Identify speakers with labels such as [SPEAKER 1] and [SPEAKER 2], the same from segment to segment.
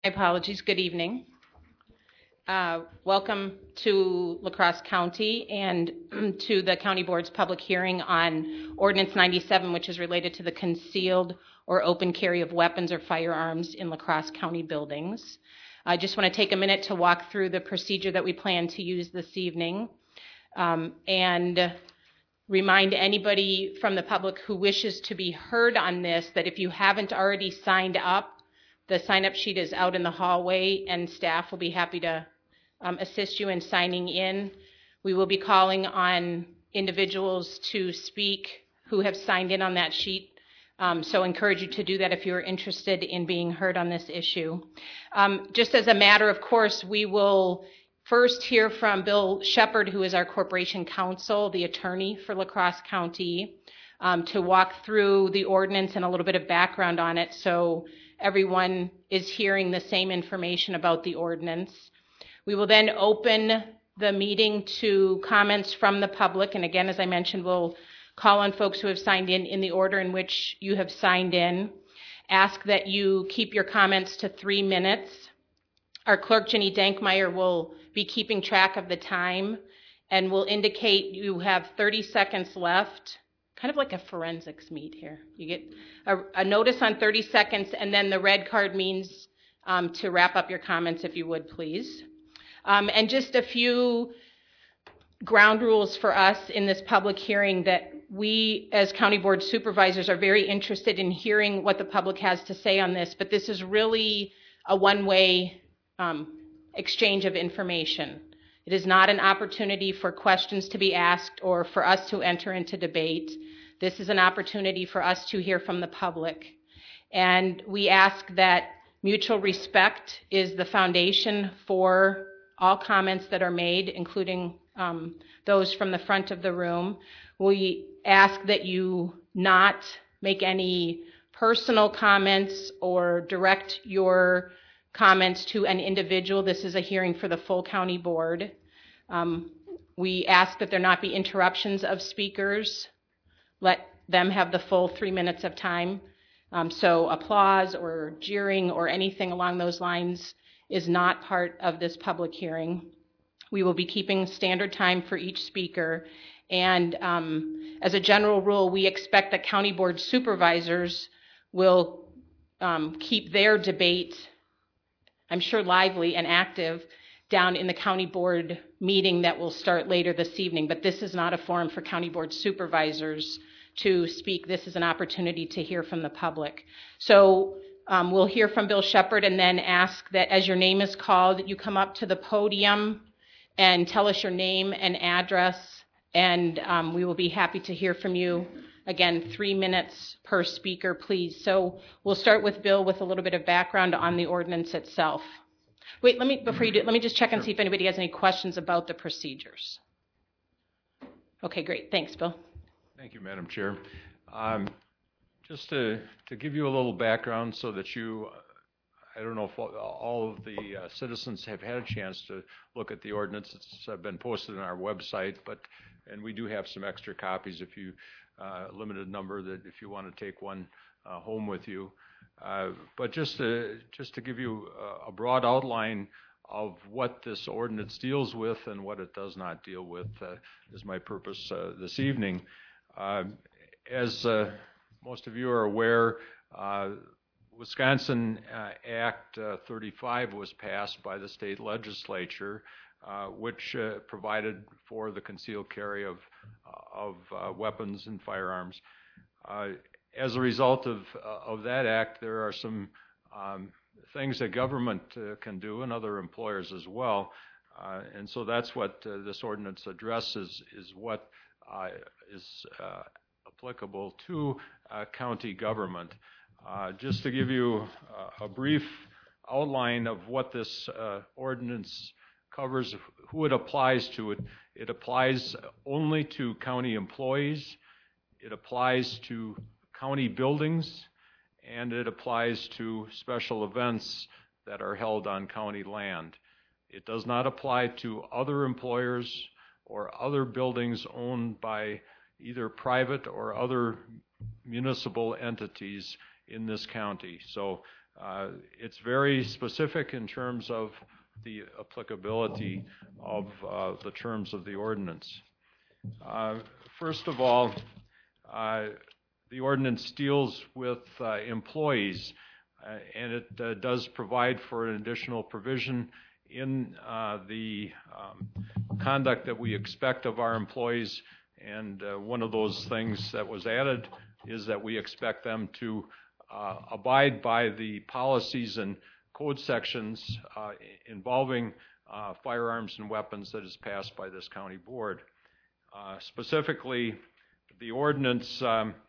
[SPEAKER 1] My apologies. Good evening. Welcome to La Crosse County and to the County Board's public hearing on Ordinance 97, which is related to the concealed or open carry of weapons or firearms in La Crosse County buildings. I just want to take a minute to walk through the procedure that we plan to use this evening and remind anybody from the public who wishes to be heard on this that if you haven't already signed up, the sign-up sheet is out in the hallway, and staff will be happy to assist you in signing in. We will be calling on individuals to speak who have signed in on that sheet, so encourage you to do that if you're interested in being heard on this issue. Just as a matter of course, we will first hear from Bill Shepard, who is our Corporation Counsel, the attorney for La Crosse County, to walk through the ordinance and a little bit of background on it so everyone is hearing the same information about the ordinance. We will then open the meeting to comments from the public, and again, as I mentioned, we'll call on folks who have signed in the order in which you have signed in. Ask that you keep your comments to 3 minutes. Our clerk, Jenny Dankmeyer, will be keeping track of the time and will indicate you have 30 seconds left. Kind of like a forensics meet here. You get a notice on 30 seconds, and then the red card means to wrap up your comments, if you would, please. And just a few ground rules for us in this public hearing that we, as County Board Supervisors, are very interested in hearing what the public has to say on this, but this is really a one-way exchange of information. It is not an opportunity for questions to be asked or for us to enter into debate. This is an opportunity for us to hear from the public. And we ask that mutual respect is the foundation for all comments that are made, including those from the front of the room. We ask that you not make any personal comments or direct your comments to an individual. This is a hearing for the full county board. We ask that there not be interruptions of speakers. Let them have the full 3 minutes of time. So applause or jeering or anything along those lines is not part of this public hearing. We will be keeping standard time for each speaker. And as a general rule, we expect that county board supervisors will keep their debate, I'm sure lively and active, down in the county board meeting that will start later this evening. But this is not a forum for county board supervisors to speak. This is an opportunity to hear from the public. So we'll hear from Bill Shepard and then ask that as your name is called, that you come up to the podium and tell us your name and address, and we will be happy to hear from you. Again, 3 minutes per speaker, please. So we'll start with Bill with a little bit of background on the ordinance itself. Wait, before you do, let me just check and see if anybody has any questions about the procedures. Okay, great. Thanks, Bill.
[SPEAKER 2] Thank you, Madam Chair. Just to give you a little background so that you, I don't know if all of the citizens have had a chance to look at the ordinance. It's been posted on our website, and we do have some extra copies if you, limited number, that if you want to take one home with you. But just to give you a broad outline of what this ordinance deals with and what it does not deal with is my purpose this evening. As most of you are aware, Wisconsin Act 35 was passed by the state legislature, which provided for the concealed carry of weapons and firearms. As a result of that act, there are some things that government can do and other employers as well. And so that's what this ordinance addresses, is what is applicable to county government. Just to give you a brief outline of what this ordinance covers, who it applies to, it applies only to county employees, it applies to county buildings, and it applies to special events that are held on county land. It does not apply to other employers or other buildings owned by either private or other municipal entities in this county. So It's very specific in terms of the applicability of the terms of the ordinance. First of all, the ordinance deals with employees, and it does provide for an additional provision in the conduct that we expect of our employees. And one of those things that was added is that we expect them to abide by the policies and code sections involving firearms and weapons that is passed by this county board. Specifically, the ordinance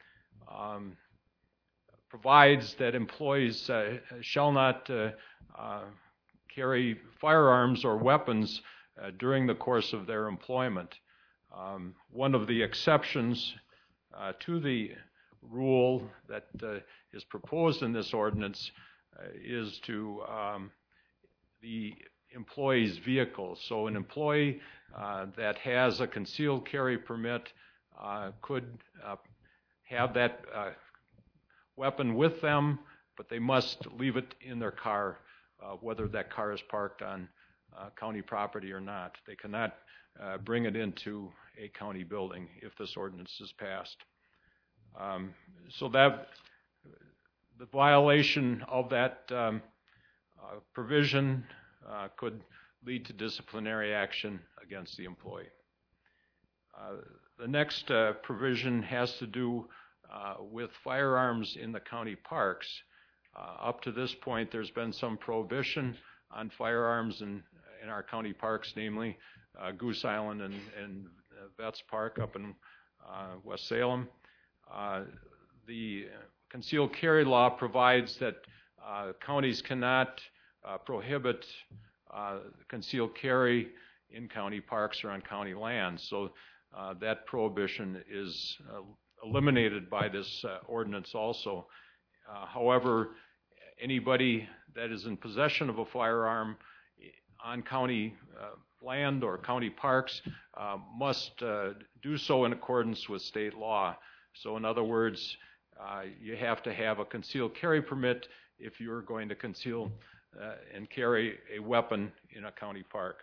[SPEAKER 2] provides that employees shall not carry firearms or weapons during the course of their employment. One of the exceptions to the rule that is proposed in this ordinance is to the employee's vehicle. So an employee that has a concealed carry permit could have that weapon with them, but they must leave it in their car, whether that car is parked on county property or not. They cannot bring it into a county building if this ordinance is passed. So that the violation of that provision could lead to disciplinary action against the employee. The next provision has to do with firearms in the county parks. Up to this point, there's been some prohibition on firearms in our county parks, namely Goose Island and Betts Park up in West Salem. The concealed carry law provides that counties cannot prohibit concealed carry in county parks or on county land. So that prohibition is eliminated by this ordinance also. However, anybody that is in possession of a firearm on county land or county parks must do so in accordance with state law. So in other words, you have to have a concealed carry permit if you're going to conceal and carry a weapon in a county park.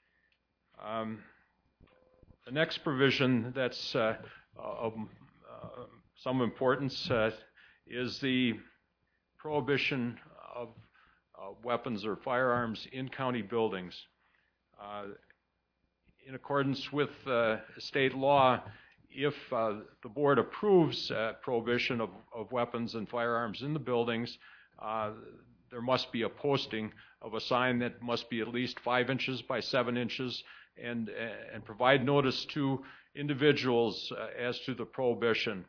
[SPEAKER 2] The next provision that's of some importance is the prohibition of weapons or firearms in county buildings. In accordance with state law, if the board approves prohibition of weapons and firearms in the buildings, there must be a posting of a sign that must be at least 5 inches by 7 inches and provide notice to individuals as to the prohibition.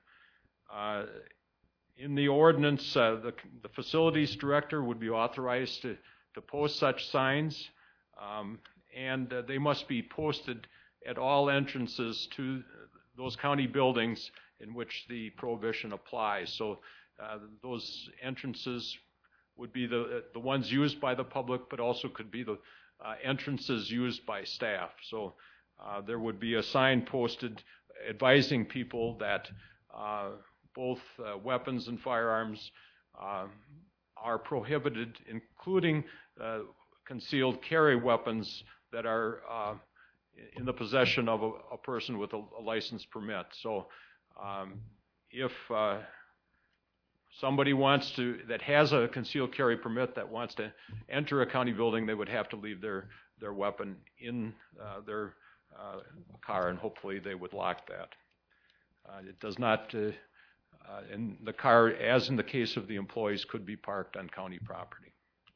[SPEAKER 2] In the ordinance, the facilities director would be authorized to post such signs, and they must be posted at all entrances to those county buildings in which the prohibition applies. So those entrances would be the ones used by the public, but also could be the entrances used by staff. So there would be a sign posted advising people that both weapons and firearms are prohibited, including concealed carry weapons that are in the possession of a person with a license permit. So if somebody that has a concealed carry permit that wants to enter a county building, they would have to leave their weapon in their car, and hopefully they would lock that. It does not, and the car, as in the case of the employees, could be parked on county property.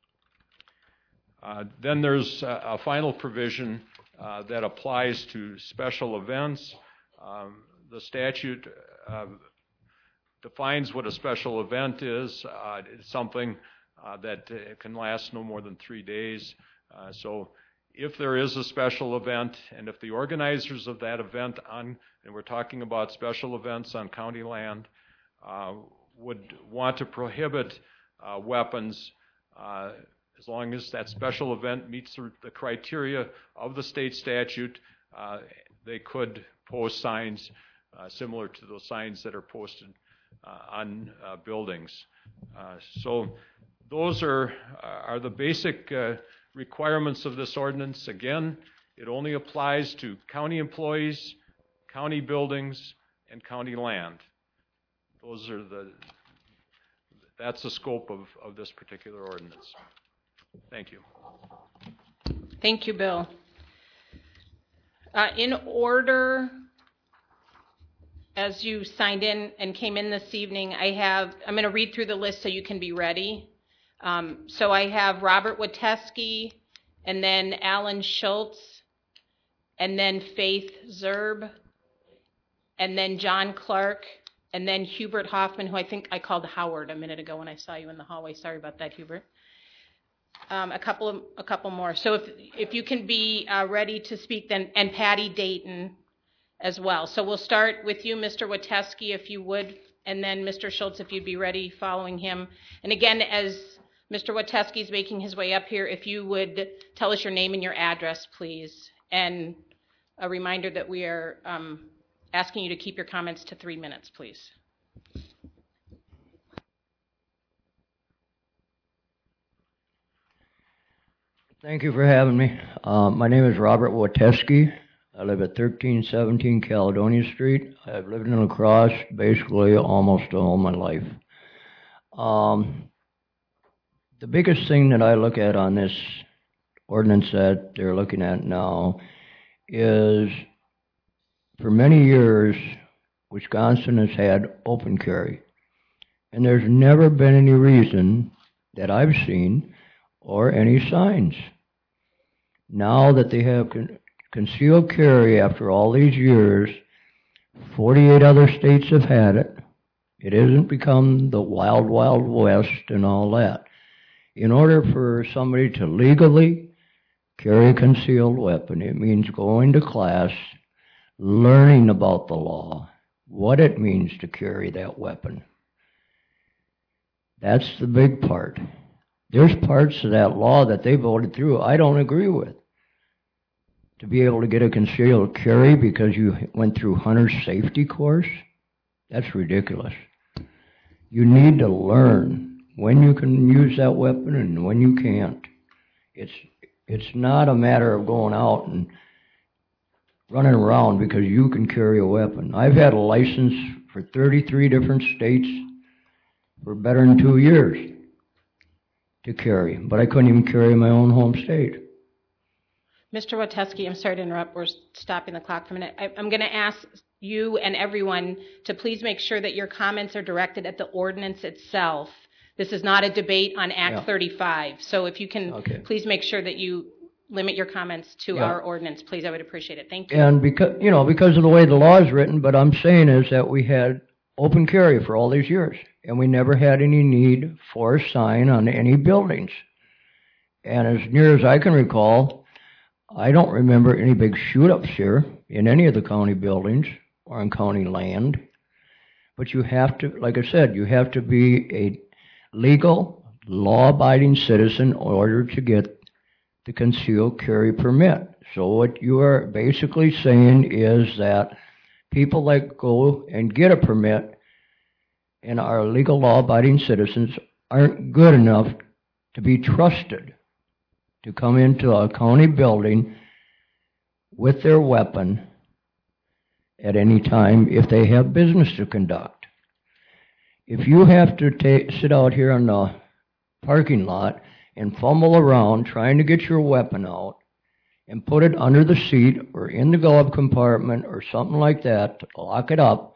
[SPEAKER 2] Then there's a final provision that applies to special events. The statute defines what a special event is. It's something that can last no more than 3 days. So if there is a special event, and if the organizers of that event and we're talking about special events on county land, would want to prohibit weapons, as long as that special event meets the criteria of the state statute, they could post signs similar to those signs that are posted on buildings. So those are the basic requirements of this ordinance. Again, it only applies to county employees, county buildings, and county land. That's the scope of this particular ordinance. Thank you.
[SPEAKER 1] Thank you, Bill. In order, as you signed in and came in this evening, I'm going to read through the list so you can be ready. So I have Robert Witesky, and then Alan Schultz, and then Faith Zerb, and then John Clark, and then Hubert Hoffman, who I think I called Howard a minute ago when I saw you in the hallway. Sorry about that, Hubert. A couple more. So if you can be ready to speak, then, and Patty Dayton as well. So we'll start with you, Mr. Witesky, if you would, and then Mr. Schultz, if you'd be ready following him. And again, as Mr. Witesky is making his way up here, if you would tell us your name and your address, please. And a reminder that we are asking you to keep your comments to 3 minutes, please.
[SPEAKER 3] Thank you for having me. My name is Robert Witesky. I live at 1317 Caledonia Street. I've lived in La Crosse basically almost all my life. The biggest thing that I look at on this ordinance that they're looking at now is, for many years, Wisconsin has had open carry. And there's never been any reason that I've seen or any signs. Now that they have concealed carry after all these years, 48 other states have had it. It hasn't become the wild, wild west and all that. In order for somebody to legally carry a concealed weapon, it means going to class, learning about the law, what it means to carry that weapon. That's the big part. There's parts of that law that they voted through I don't agree with. To be able to get a concealed carry because you went through hunter's safety course, that's ridiculous. You need to learn when you can use that weapon and when you can't. It's not a matter of going out and running around because you can carry a weapon. I've had a license for 33 different states for better than 2 years to carry, but I couldn't even carry in my own home state.
[SPEAKER 1] Mr. Witesky, I'm sorry to interrupt. We're stopping the clock for a minute. I'm going to ask you and everyone to please make sure that your comments are directed at the ordinance itself. This is not a debate on Act 35. So if you can please make sure that you limit your comments to our ordinance, please, I would appreciate it. Thank you.
[SPEAKER 3] And because of the way the law is written, but I'm saying is that we had open carry for all these years, and we never had any need for a sign on any buildings. And as near as I can recall, I don't remember any big shoot-ups here in any of the county buildings or on county land. But you have to, like I said, you have to be a legal, law-abiding citizen in order to get the concealed carry permit. So what you are basically saying is that people that go and get a permit and are legal, law-abiding citizens aren't good enough to be trusted to come into a county building with their weapon at any time if they have business to conduct. If you have to sit out here on the parking lot and fumble around trying to get your weapon out and put it under the seat or in the glove compartment or something like that to lock it up,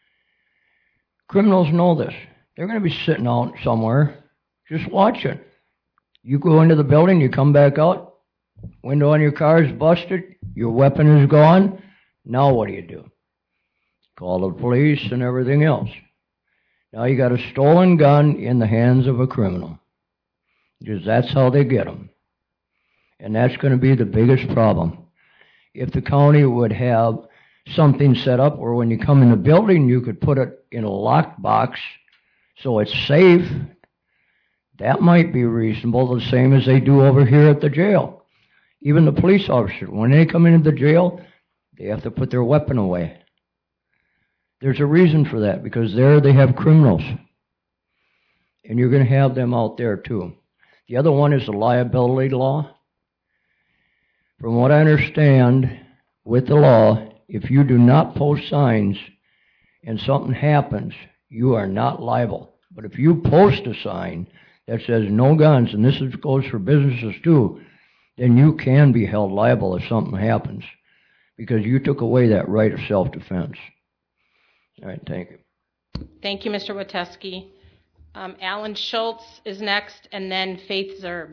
[SPEAKER 3] criminals know this. They're going to be sitting out somewhere just watching. You go into the building, you come back out, window on your car is busted, your weapon is gone. Now what do? Call the police and everything else. Now you got a stolen gun in the hands of a criminal, because that's how they get them. And that's going to be the biggest problem. If the county would have something set up where when you come in the building, you could put it in a locked box so it's safe, that might be reasonable, the same as they do over here at the jail. Even the police officer, when they come into the jail, they have to put their weapon away. There's a reason for that, because there they have criminals. and you're going to have them out there too. The other one is the liability law. From what I understand with the law, if you do not post signs and something happens, you are not liable. But if you post a sign that says no guns, and this goes for businesses too, then you can be held liable if something happens because you took away that right of self-defense. All right, thank you.
[SPEAKER 1] Thank you, Mr. Witesky. Alan Schultz is next, and then Faith Zerb.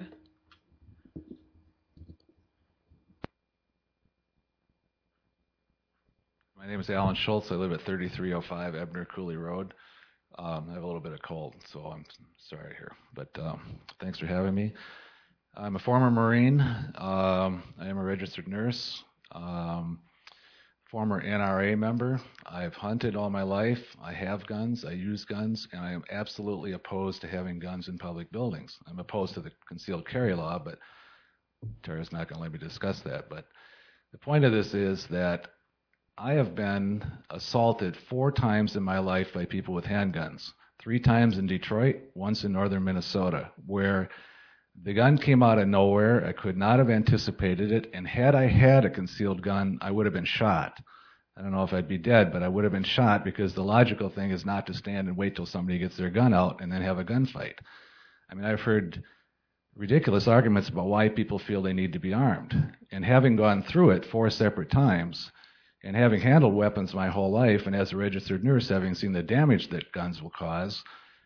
[SPEAKER 4] My name is Alan Schultz. I live at 3305 Ebner Cooley Road. I have a little bit of cold, so I'm sorry here. But thanks for having me. I'm a former Marine. I am a registered nurse. Former NRA member. I've hunted all my life. I have guns. I use guns, and I am absolutely opposed to having guns in public buildings. I'm opposed to the concealed carry law, but Tara's not going to let me discuss that. But the point of this is that I have been assaulted 4 times in my life by people with handguns. 3 times in Detroit, once in northern Minnesota, where the gun came out of nowhere. I could not have anticipated it, and had I had a concealed gun, I would have been shot. I don't know if I'd be dead, but I would have been shot because the logical thing is not to stand and wait till somebody gets their gun out and then have a gunfight. I mean, I've heard ridiculous arguments about why people feel they need to be armed. And having gone through it 4 separate times, and having handled weapons my whole life, and as a registered nurse, having seen the damage that guns will cause,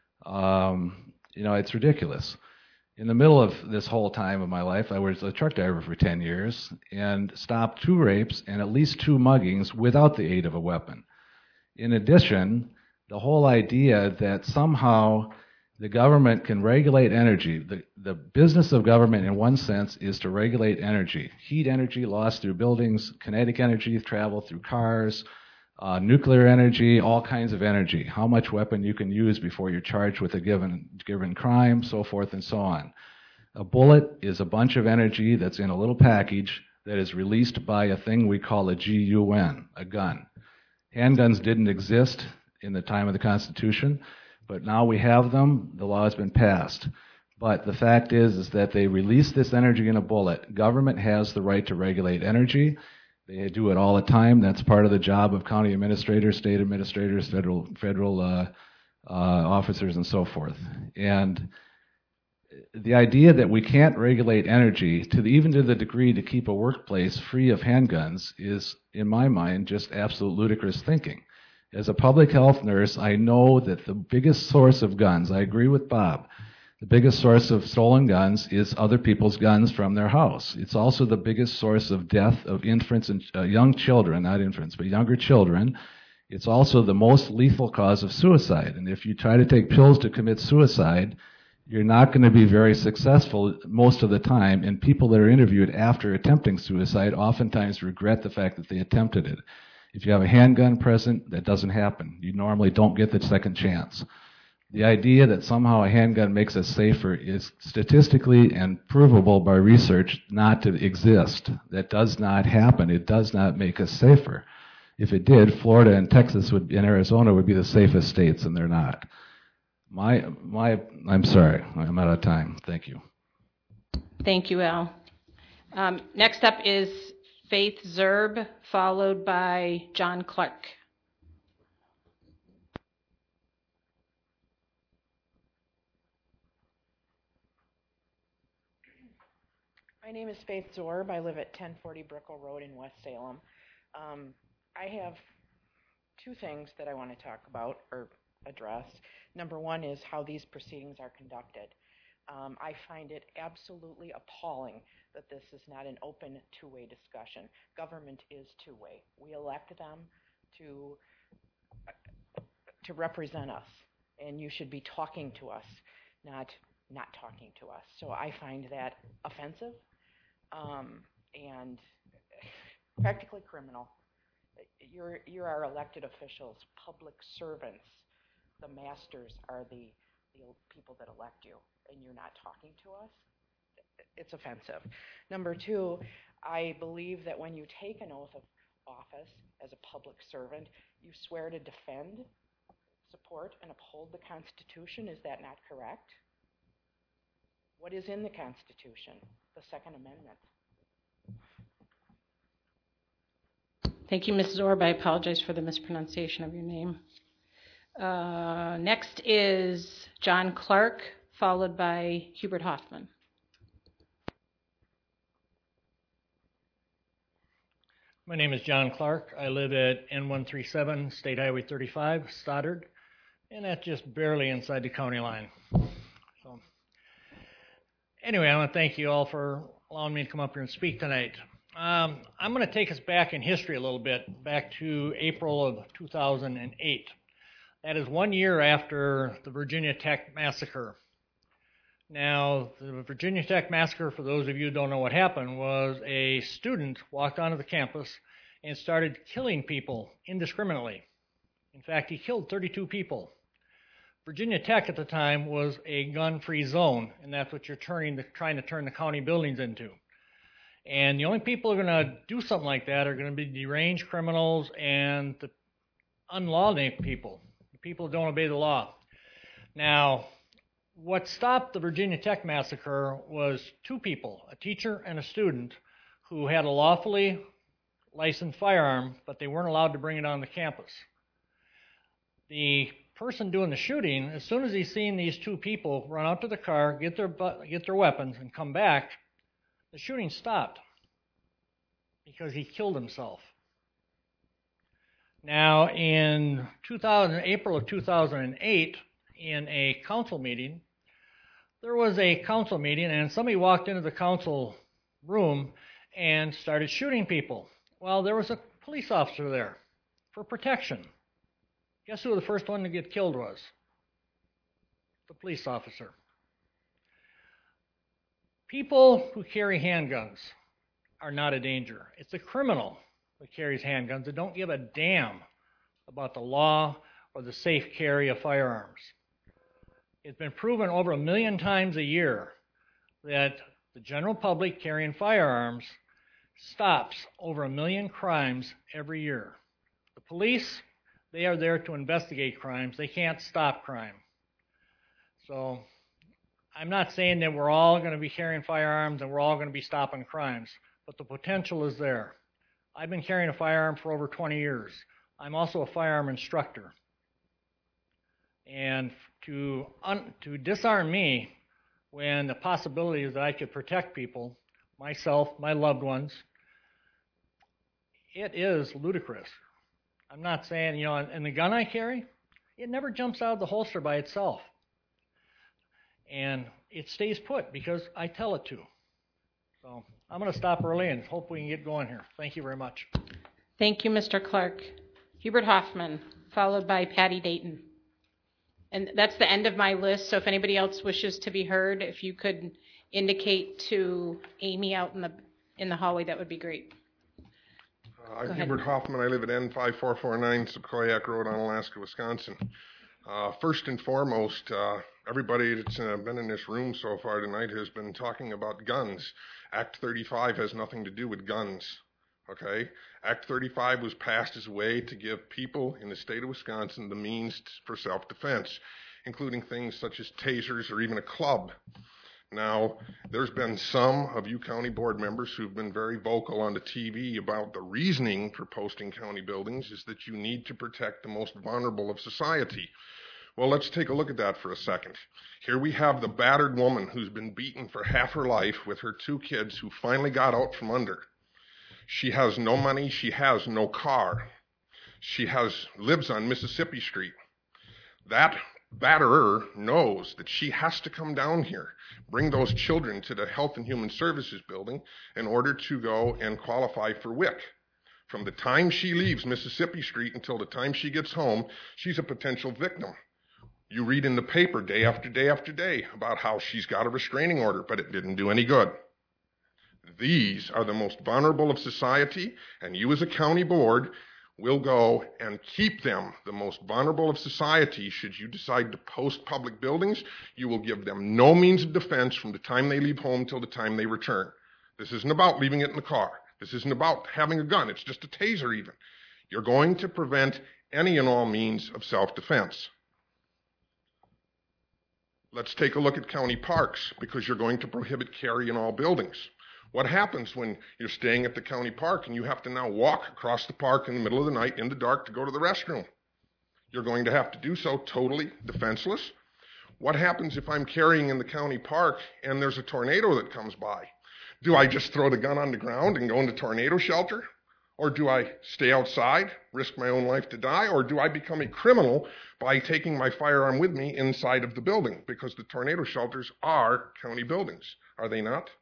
[SPEAKER 4] it's ridiculous. In the middle of this whole time of my life, I was a truck driver for 10 years and stopped 2 rapes and at least 2 muggings without the aid of a weapon. In addition, the whole idea that somehow the government can regulate energy, the business of government in one sense is to regulate energy. Heat energy lost through buildings, kinetic energy travel through cars, nuclear energy, all kinds of energy, how much weapon you can use before you're charged with a given crime, so forth and so on. A bullet is a bunch of energy that's in a little package that is released by a thing we call a GUN, a gun. Handguns didn't exist in the time of the Constitution, but now we have them. The law has been passed. But the fact is that they release this energy in a bullet. Government has the right to regulate energy. They do it all the time. That's part of the job of county administrators, state administrators, federal officers, and so forth. And the idea that we can't regulate energy, even to the degree to keep a workplace free of handguns, is, in my mind, just absolute ludicrous thinking. As a public health nurse, I know that the biggest source of guns, I agree with Bob, the biggest source of stolen guns is other people's guns from their house. It's also the biggest source of death of infants and young children, not infants, but younger children. It's also the most lethal cause of suicide. And if you try to take pills to commit suicide, you're not going to be very successful most of the time. And people that are interviewed after attempting suicide oftentimes regret the fact that they attempted it. If you have a handgun present, that doesn't happen. You normally don't get the second chance. The idea that somehow a handgun makes us safer is statistically and provable by research not to exist. That does not happen. It does not make us safer. If it did, Florida and Texas and Arizona would be the safest states, and they're not. I'm sorry, I'm out of time. Thank you.
[SPEAKER 1] Thank you, Al. Next up is Faith Zerb, followed by John Clark.
[SPEAKER 5] My name is Faith Zorb. I live at 1040 Brickell Road in West Salem. I have 2 things that I want to talk about or address. Number 1 is how these proceedings are conducted. I find it absolutely appalling that this is not an open 2-way discussion. Government is 2-way. We elect them to represent us, and you should be talking to us, not talking to us. So I find that offensive and practically criminal. You're our elected officials, public servants. The masters are the people that elect you, and you're not talking to us. It's offensive. Number 2, I believe that when you take an oath of office as a public servant, you swear to defend support and uphold the Constitution. Is that not correct? What is in the Constitution? The Second Amendment.
[SPEAKER 1] Thank you, Mrs. Orb. I apologize for the mispronunciation of your name. Next is John Clark, followed by Hubert Hoffman.
[SPEAKER 6] My name is John Clark. I live at N137, State Highway 35, Stoddard, and that's just barely inside the county line. So, anyway, I want to thank you all for allowing me to come up here and speak tonight. I'm going to take us back in history a little bit, back to April of 2008. That is 1 year after the Virginia Tech massacre. Now, the Virginia Tech massacre, for those of you who don't know what happened, was a student walked onto the campus and started killing people indiscriminately. In fact, he killed 32 people. Virginia Tech at the time was a gun-free zone, and that's what you're trying to turn the county buildings into. And the only people who are going to do something like that are going to be deranged criminals and the unlawful people, the people who don't obey the law. Now, what stopped the Virginia Tech massacre was two people, a teacher and a student, who had a lawfully licensed firearm, but they weren't allowed to bring it on the campus. The person doing the shooting, as soon as he's seen these two people run out to the car, get their weapons, and come back, the shooting stopped because he killed himself. Now, in April of 2008, in a council meeting, there was a council meeting, and somebody walked into the council room and started shooting people. Well, there was a police officer there for protection. Guess who the first one to get killed was? The police officer. People who carry handguns are not a danger. It's a criminal that carries handguns that don't give a damn about the law or the safe carry of firearms. It's been proven over 1 million times a year that the general public carrying firearms stops over 1 million crimes every year. The police, they are there to investigate crimes. They can't stop crime. So I'm not saying that we're all going to be carrying firearms and we're all going to be stopping crimes, but the potential is there. I've been carrying a firearm for over 20 years. I'm also a firearm instructor. And to disarm me when the possibility is that I could protect people, myself, my loved ones, it is ludicrous. I'm not saying, and the gun I carry, it never jumps out of the holster by itself. And it stays put because I tell it to. So I'm going to stop early and hope we can get going here. Thank you very much.
[SPEAKER 1] Thank you, Mr. Clark. Hubert Hoffman, followed by Patty Dayton. And that's the end of my list, so if anybody else wishes to be heard, if you could indicate to Amy out in the hallway, that would be great.
[SPEAKER 7] I'm Hubert Hoffman. I live at N5449 Sequoiac Road, Onalaska, Wisconsin. First and foremost, everybody that's been in this room so far tonight has been talking about guns. Act 35 has nothing to do with guns, okay? Act 35 was passed as a way to give people in the state of Wisconsin the means for self-defense, including things such as tasers or even a club. Now, there's been some of you county board members who've been very vocal on the TV about the reasoning for posting county buildings is that you need to protect the most vulnerable of society. Well, let's take a look at that for a second. Here we have the battered woman who's been beaten for half her life with her 2 kids who finally got out from under. She has no money. She has no car. She lives on Mississippi Street. That batterer knows that she has to come down here, bring those children to the Health and Human Services building in order to go and qualify for WIC. From the time she leaves Mississippi Street until the time she gets home, she's a potential victim. You read in the paper day after day after day about how she's got a restraining order, but it didn't do any good. These are the most vulnerable of society, and you as a county board will go and keep them the most vulnerable of society. Should you decide to post public buildings, you will give them no means of defense from the time they leave home till the time they return. This isn't about leaving it in the car. This isn't about having a gun. It's just a taser even. You're going to prevent any and all means of self-defense. Let's take a look at county parks, because you're going to prohibit carry in all buildings. What happens when you're staying at the county park and you have to now walk across the park in the middle of the night in the dark to go to the restroom? You're going to have to do so totally defenseless. What happens if I'm carrying in the county park and there's a tornado that comes by? Do I just throw the gun on the ground and go into tornado shelter? Or do I stay outside, risk my own life to die? Or do I become a criminal by taking my firearm with me inside of the building? Because the tornado shelters are county buildings, are they not?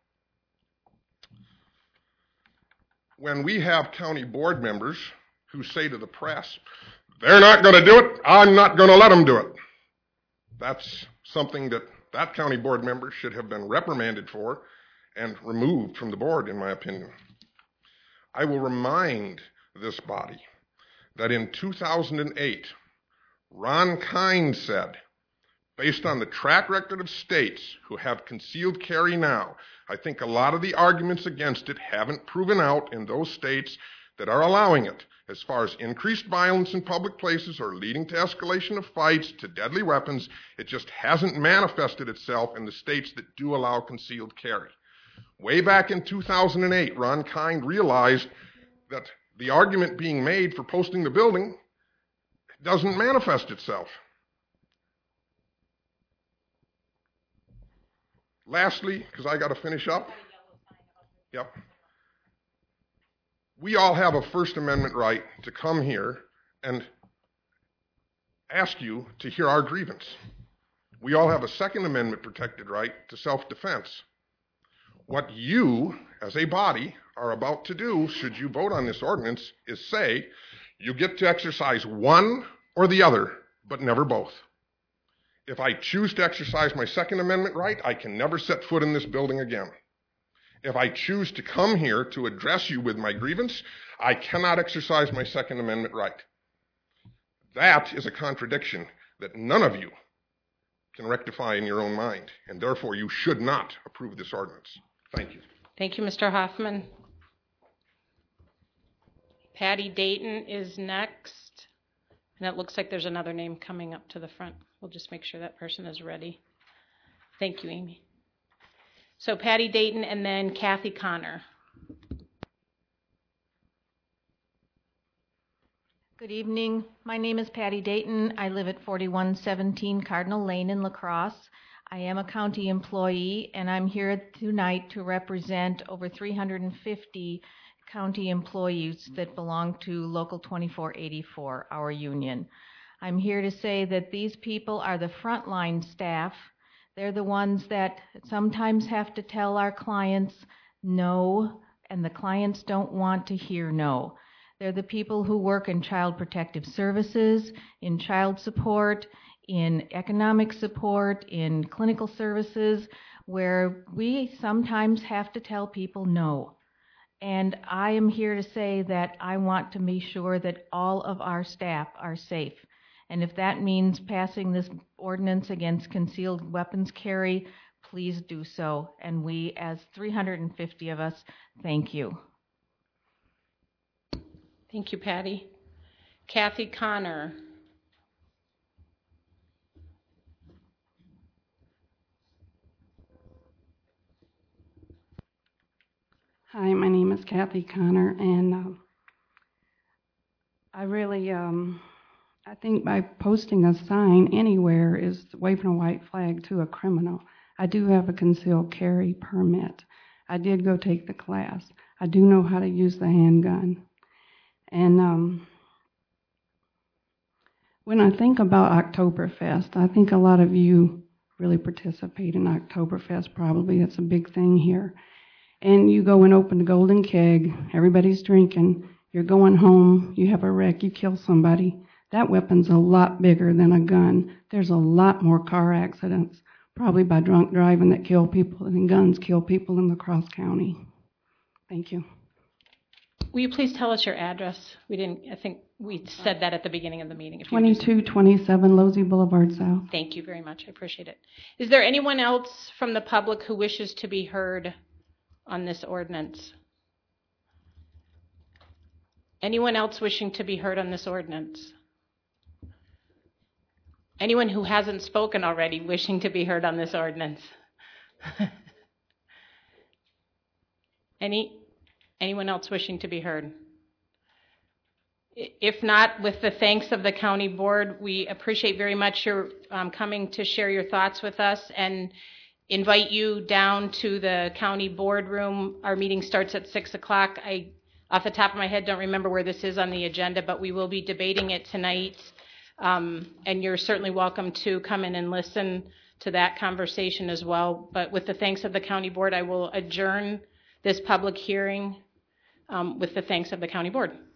[SPEAKER 7] When we have county board members who say to the press, they're not going to do it, I'm not going to let them do it, that's something that that county board member should have been reprimanded for and removed from the board, in my opinion. I will remind this body that in 2008, Ron Kind said, based on the track record of states who have concealed carry now, I think a lot of the arguments against it haven't proven out in those states that are allowing it, as far as increased violence in public places or leading to escalation of fights to deadly weapons. It just hasn't manifested itself in the states that do allow concealed carry. Way back in 2008, Ron Kind realized that the argument being made for posting the building doesn't manifest itself. Lastly, because I got to finish up. Yep. We all have a First Amendment right to come here and ask you to hear our grievance. We all have a Second Amendment protected right to self-defense. What you, as a body, are about to do, should you vote on this ordinance, is say you get to exercise one or the other, but never both. If I choose to exercise my Second Amendment right, I can never set foot in this building again. If I choose to come here to address you with my grievance, I cannot exercise my Second Amendment right. That is a contradiction that none of you can rectify in your own mind, and therefore you should not approve this ordinance. Thank you.
[SPEAKER 1] Thank you, Mr. Hoffman. Patty Dayton is next. And it looks like there's another name coming up to the front. We'll just make sure that person is ready. Thank you, Amy. So Patty Dayton and then Kathy Connor.
[SPEAKER 8] Good evening. My name is Patty Dayton. I live at 4117 Cardinal Lane in La Crosse. I am a county employee, and I'm here tonight to represent over 350 county employees that belong to Local 2484, our union. I'm here to say that these people are the frontline staff. They're the ones that sometimes have to tell our clients no, and the clients don't want to hear no. They're the people who work in child protective services, in child support, in economic support, in clinical services, where we sometimes have to tell people no. And I am here to say that I want to be sure that all of our staff are safe. And if that means passing this ordinance against concealed weapons carry, please do so. And we, as 350 of us, thank you.
[SPEAKER 1] Thank you, Patty. Kathy Connor.
[SPEAKER 9] Hi, my name is Kathy Connor, and I think by posting a sign anywhere is waving a white flag to a criminal. I do have a concealed carry permit. I did go take the class. I do know how to use the handgun. And when I think about Oktoberfest, I think a lot of you really participate in Oktoberfest probably. That's a big thing here. And you go and open the golden keg, everybody's drinking, you're going home, you have a wreck, you kill somebody. That weapon's a lot bigger than a gun. There's a lot more car accidents, probably by drunk driving, that kill people, and guns kill people in La Crosse County. Thank you.
[SPEAKER 1] Will you please tell us your address? I think we said that at the beginning of the meeting.
[SPEAKER 9] 2227 Losey Boulevard South.
[SPEAKER 1] Thank you very much. I appreciate it. Is there anyone else from the public who wishes to be heard on this ordinance? Anyone else wishing to be heard on this ordinance? Anyone who hasn't spoken already wishing to be heard on this ordinance? Anyone else wishing to be heard? If not, with the thanks of the county board, we appreciate very much your coming to share your thoughts with us, and invite you down to the county boardroom. Our meeting starts at 6 o'clock. I, off the top of my head, don't remember where this is on the agenda, but we will be debating it tonight. And you're certainly welcome to come in and listen to that conversation as well. But with the thanks of the county board, I will adjourn this public hearing with the thanks of the county board.